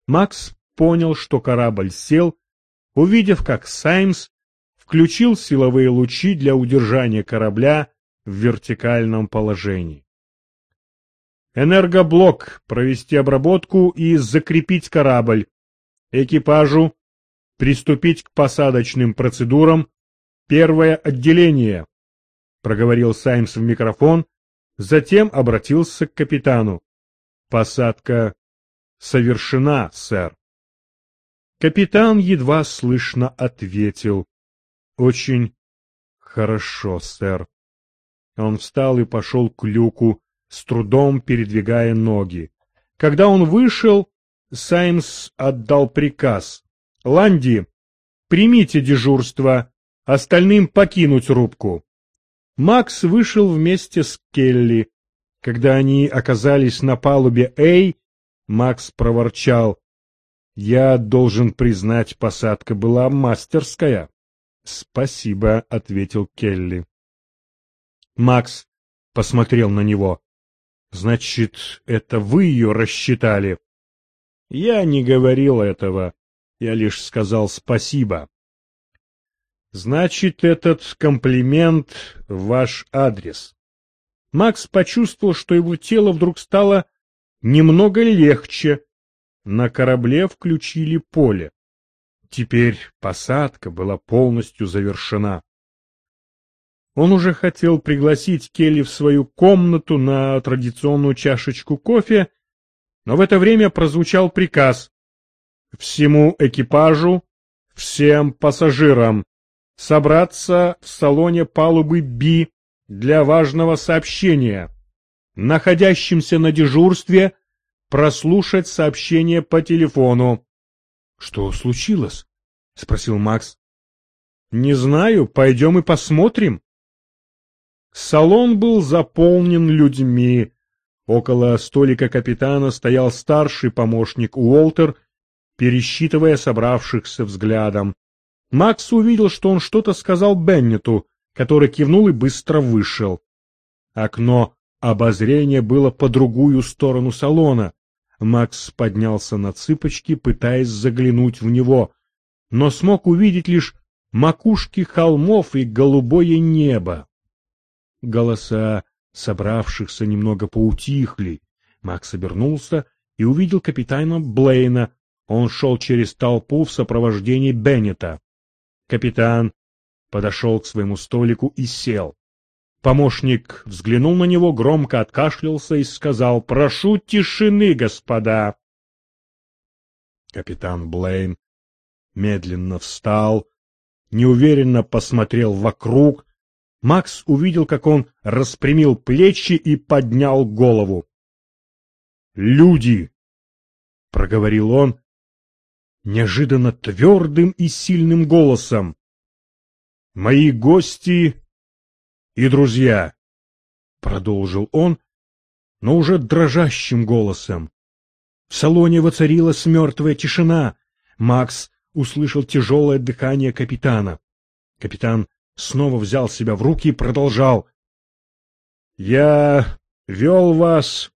Макс понял, что корабль сел, увидев, как Саймс включил силовые лучи для удержания корабля в вертикальном положении. Энергоблок, провести обработку и закрепить корабль. Экипажу приступить к посадочным процедурам. Первое отделение, проговорил Саймс в микрофон, затем обратился к капитану. Посадка совершена, сэр. Капитан едва слышно ответил. Очень хорошо, сэр. Он встал и пошел к люку, с трудом передвигая ноги. Когда он вышел, Саймс отдал приказ. «Ланди, примите дежурство, остальным покинуть рубку». Макс вышел вместе с Келли. Когда они оказались на палубе «Эй», Макс проворчал. «Я должен признать, посадка была мастерская». «Спасибо», — ответил Келли. Макс посмотрел на него. «Значит, это вы ее рассчитали?» «Я не говорил этого. Я лишь сказал спасибо». «Значит, этот комплимент в ваш адрес». Макс почувствовал, что его тело вдруг стало немного легче. На корабле включили поле. Теперь посадка была полностью завершена. Он уже хотел пригласить Келли в свою комнату на традиционную чашечку кофе, но в это время прозвучал приказ: всему экипажу, всем пассажирам собраться в салоне палубы Би для важного сообщения, находящимся на дежурстве прослушать сообщение по телефону. — Что случилось? — спросил Макс. — Не знаю, пойдем и посмотрим. Салон был заполнен людьми. Около столика капитана стоял старший помощник Уолтер, пересчитывая собравшихся взглядом. Макс увидел, что он что-то сказал Беннету, который кивнул и быстро вышел. Окно обозрения было по другую сторону салона. Макс поднялся на цыпочки, пытаясь заглянуть в него, но смог увидеть лишь макушки холмов и голубое небо. Голоса собравшихся немного поутихли. Макс обернулся и увидел капитана Блейна. Он шел через толпу в сопровождении Беннета. Капитан подошел к своему столику и сел. Помощник взглянул на него, громко откашлялся и сказал: «Прошу тишины, господа». Капитан Блейн медленно встал, неуверенно посмотрел вокруг. Макс увидел, как он распрямил плечи и поднял голову. «Люди!» — проговорил он неожиданно твердым и сильным голосом. «Мои гости и друзья!» — продолжил он, но уже дрожащим голосом. В салоне воцарилась мертвая тишина. Макс услышал тяжелое дыхание капитана. Капитан снова взял себя в руки и продолжал. Я вел вас,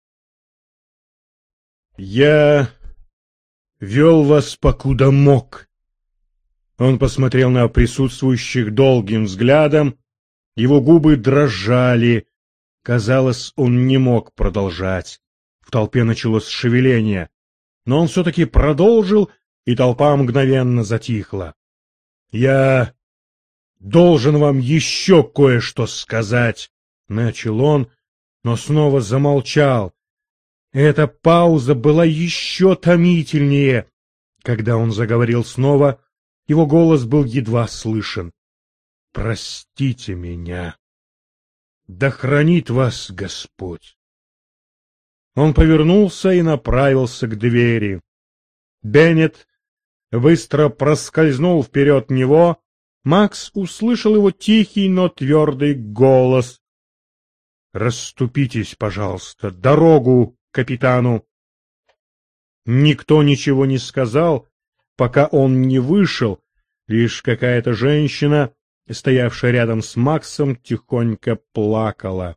покуда мог». Он посмотрел на присутствующих долгим взглядом. Его губы дрожали. Казалось, он не мог продолжать. В толпе началось шевеление. Но он все-таки продолжил, и толпа мгновенно затихла. «Я должен вам еще кое-что сказать», — начал он, но снова замолчал. Эта пауза была еще томительнее. Когда он заговорил снова, его голос был едва слышен. «Простите меня. Да хранит вас Господь». Он повернулся и направился к двери. Беннет быстро проскользнул вперед него. Макс услышал его тихий, но твердый голос. «Расступитесь, пожалуйста, дорогу капитану». Никто ничего не сказал, пока он не вышел. Лишь какая-то женщина, стоявшая рядом с Максом, тихонько плакала.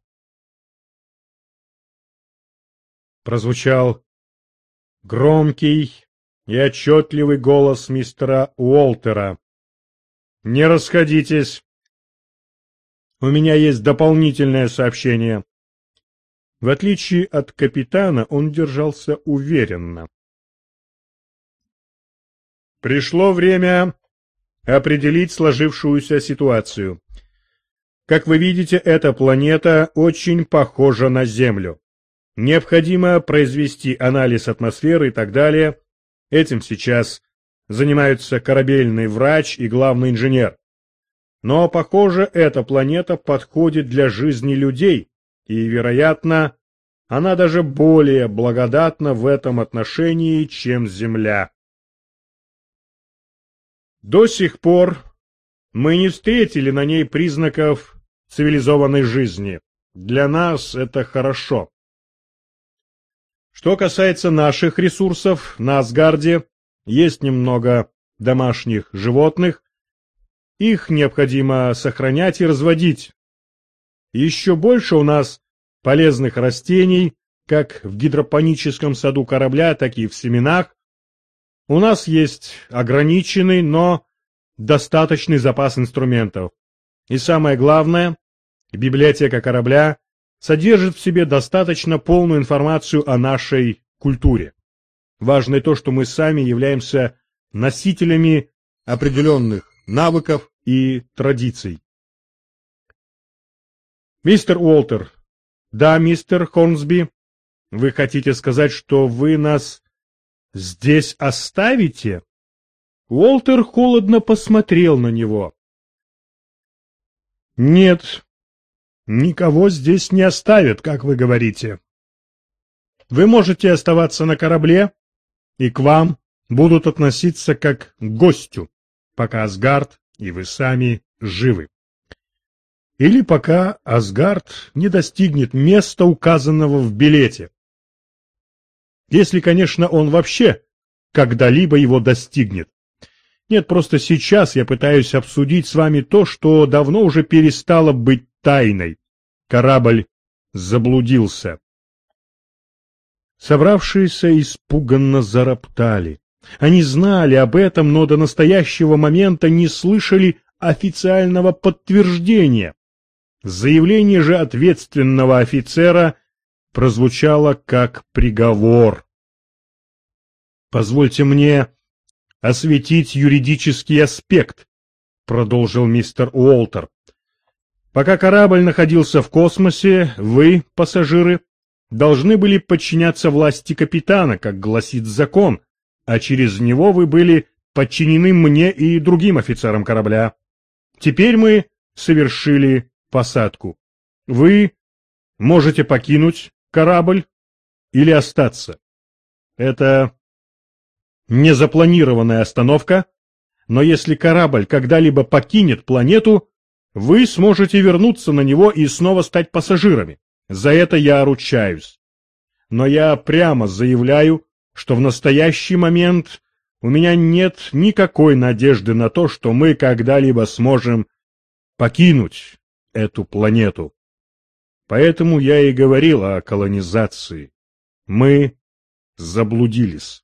Прозвучал громкий, и отчетливый голос мистера Уолтера. «Не расходитесь. У меня есть дополнительное сообщение». В отличие от капитана, он держался уверенно. Пришло время определить сложившуюся ситуацию. Как вы видите, эта планета очень похожа на Землю. Необходимо произвести анализ атмосферы и так далее. Этим сейчас занимаются корабельный врач и главный инженер. Но, похоже, эта планета подходит для жизни людей, и, вероятно, она даже более благодатна в этом отношении, чем Земля. До сих пор мы не встретили на ней признаков цивилизованной жизни. Для нас это хорошо. Что касается наших ресурсов, на Асгарде есть немного домашних животных. Их необходимо сохранять и разводить. Еще больше у нас полезных растений, как в гидропоническом саду корабля, так и в семенах. У нас есть ограниченный, но достаточный запас инструментов. И самое главное, библиотека корабля содержит в себе достаточно полную информацию о нашей культуре. Важно и то, что мы сами являемся носителями определенных навыков и традиций. Мистер Уолтер. Да, мистер Хорнсби. Вы хотите сказать, что вы нас здесь оставите? Уолтер холодно посмотрел на него. Нет, никого здесь не оставят, как вы говорите. Вы можете оставаться на корабле, и к вам будут относиться как к гостю, пока Асгард и вы сами живы. Или пока Асгард не достигнет места, указанного в билете. Если, конечно, он вообще когда-либо его достигнет. Нет, просто сейчас я пытаюсь обсудить с вами то, что давно уже перестало быть тайной. Корабль заблудился. Собравшиеся испуганно зароптали. Они знали об этом, но до настоящего момента не слышали официального подтверждения. Заявление же ответственного офицера прозвучало как приговор. «Позвольте мне осветить юридический аспект», — продолжил мистер Уолтер. «Пока корабль находился в космосе, вы, пассажиры, должны были подчиняться власти капитана, как гласит закон, а через него вы были подчинены мне и другим офицерам корабля. Теперь мы совершили посадку. Вы можете покинуть корабль или остаться. Это незапланированная остановка, но если корабль когда-либо покинет планету, вы сможете вернуться на него и снова стать пассажирами. За это я ручаюсь. Но я прямо заявляю, что в настоящий момент у меня нет никакой надежды на то, что мы когда-либо сможем покинуть эту планету. Поэтому я и говорил о колонизации. Мы заблудились.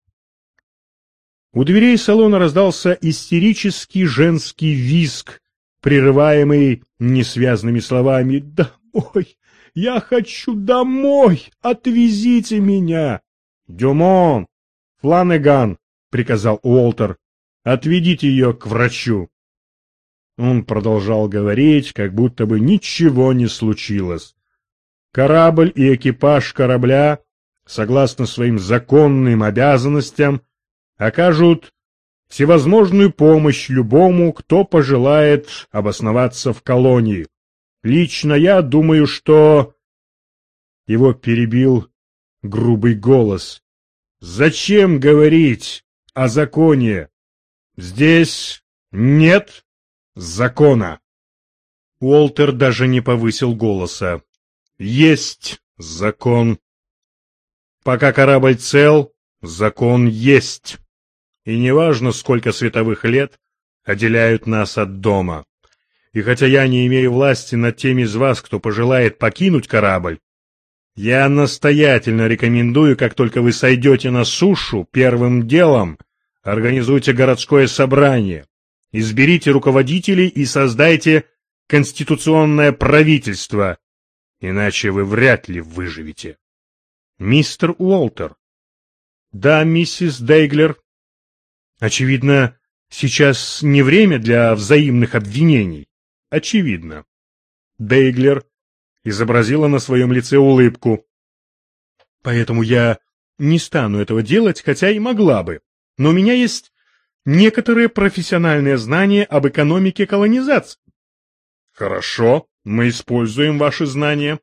У дверей салона раздался истерический женский визг, прерываемый несвязными словами «Домой! Я хочу домой! Отвезите меня!» «Дюмон! Фланеган!» — приказал Уолтер. «Отведите ее к врачу!» Он продолжал говорить, как будто бы ничего не случилось. Корабль и экипаж корабля, согласно своим законным обязанностям, окажут всевозможную помощь любому, кто пожелает обосноваться в колонии. Лично я думаю, что... Его перебил грубый голос. «Зачем говорить о законе? Здесь нет закона». Уолтер даже не повысил голоса. «Есть закон. Пока корабль цел, закон есть. И неважно, сколько световых лет отделяют нас от дома. И хотя я не имею власти над теми из вас, кто пожелает покинуть корабль, я настоятельно рекомендую, как только вы сойдете на сушу, первым делом организуйте городское собрание, изберите руководителей и создайте конституционное правительство, иначе вы вряд ли выживете. Мистер Уолтер. Да, миссис Дейглер. Очевидно, сейчас не время для взаимных обвинений. Очевидно. Дейглер изобразила на своем лице улыбку. Поэтому я не стану этого делать, хотя и могла бы. Но у меня есть некоторые профессиональные знания об экономике колонизации. Хорошо, мы используем ваши знания.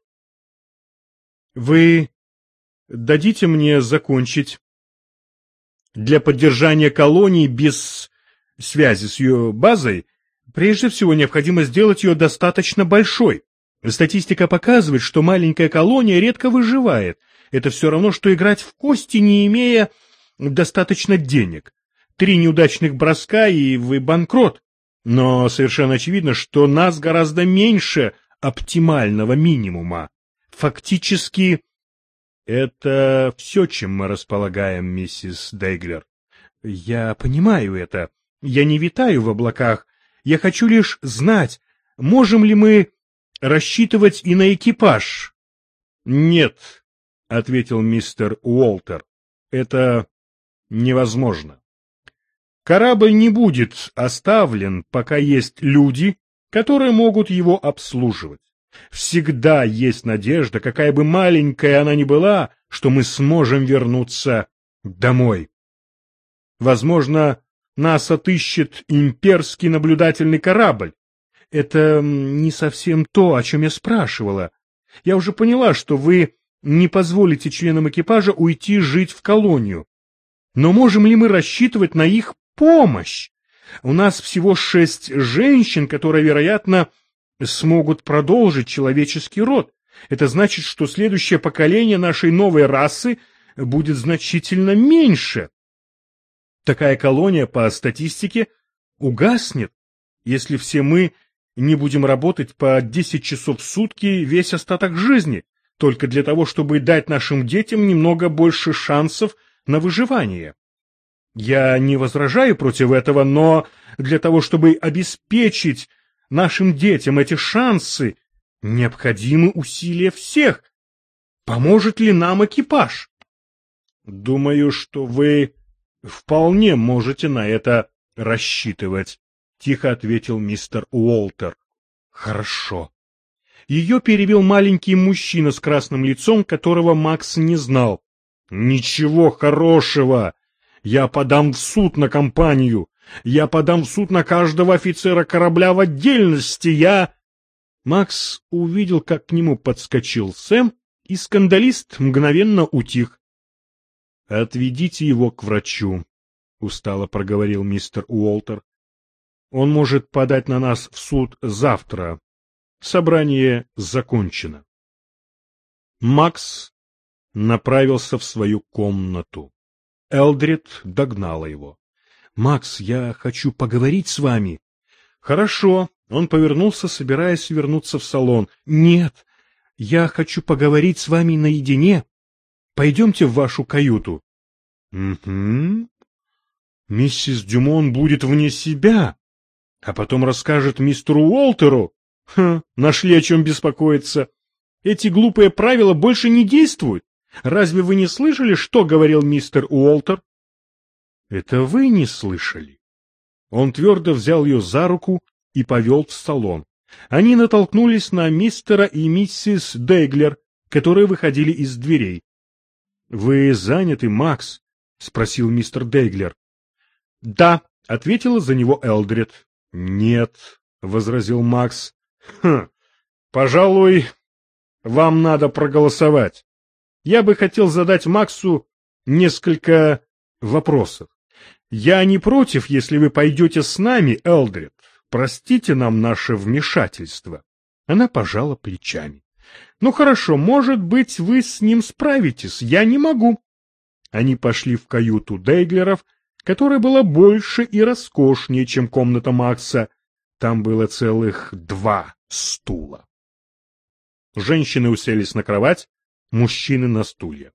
Вы дадите мне закончить? Для поддержания колонии без связи с ее базой, прежде всего необходимо сделать ее достаточно большой. Статистика показывает, что маленькая колония редко выживает. Это все равно, что играть в кости, не имея достаточно денег. 3 неудачных броска, и вы банкрот. Но совершенно очевидно, что нас гораздо меньше оптимального минимума. Фактически, это все, чем мы располагаем, миссис Дейглер. Я понимаю это. Я не витаю в облаках. Я хочу лишь знать, можем ли мы рассчитывать и на экипаж. Нет, — ответил мистер Уолтер, — это невозможно. Корабль не будет оставлен, пока есть люди, которые могут его обслуживать. Всегда есть надежда, какая бы маленькая она ни была, что мы сможем вернуться домой. Возможно, нас отыщет имперский наблюдательный корабль. Это не совсем то, о чем я спрашивала. Я уже поняла, что вы не позволите членам экипажа уйти жить в колонию. Но можем ли мы рассчитывать на их помощь? У нас всего 6 женщин, которые, вероятно, смогут продолжить человеческий род. Это значит, что следующее поколение нашей новой расы будет значительно меньше. Такая колония, по статистике, угаснет, если все мы не будем работать по 10 часов в сутки весь остаток жизни, только для того, чтобы дать нашим детям немного больше шансов на выживание. Я не возражаю против этого, но для того, чтобы обеспечить нашим детям эти шансы, необходимы усилия всех. Поможет ли нам экипаж? Думаю, что вы вполне можете на это рассчитывать, — тихо ответил мистер Уолтер. Хорошо. Ее перебил маленький мужчина с красным лицом, которого Макс не знал. Ничего хорошего. Я подам в суд на компанию. Я подам в суд на каждого офицера корабля в отдельности. Макс увидел, как к нему подскочил Сэм, и скандалист мгновенно утих. — Отведите его к врачу, — устало проговорил мистер Уолтер. — Он может подать на нас в суд завтра. Собрание закончено. Макс направился в свою комнату. Элдрид догнала его. — Макс, я хочу поговорить с вами. — Хорошо. Он повернулся, собираясь вернуться в салон. — Нет, я хочу поговорить с вами наедине. Пойдемте в вашу каюту. — Угу. Миссис Дюмон будет вне себя, а потом расскажет мистеру Уолтеру. Нашли о чем беспокоиться. Эти глупые правила больше не действуют. Разве вы не слышали, что говорил мистер Уолтер? Это вы не слышали. Он твердо взял ее за руку и повел в салон. Они натолкнулись на мистера и миссис Дейглер, которые выходили из дверей. — Вы заняты, Макс? — спросил мистер Дейглер. — Да, — ответила за него Элдрид. — Нет, — возразил Макс. — Пожалуй, вам надо проголосовать. Я бы хотел задать Максу несколько вопросов. Я не против, если вы пойдете с нами, Элдрид. Простите нам наше вмешательство. Она пожала плечами. Ну хорошо, может быть, вы с ним справитесь. Я не могу. Они пошли в каюту Дейглеров, которая была больше и роскошнее, чем комната Макса. Там было целых 2 стула. Женщины уселись на кровать, мужчины на стулья.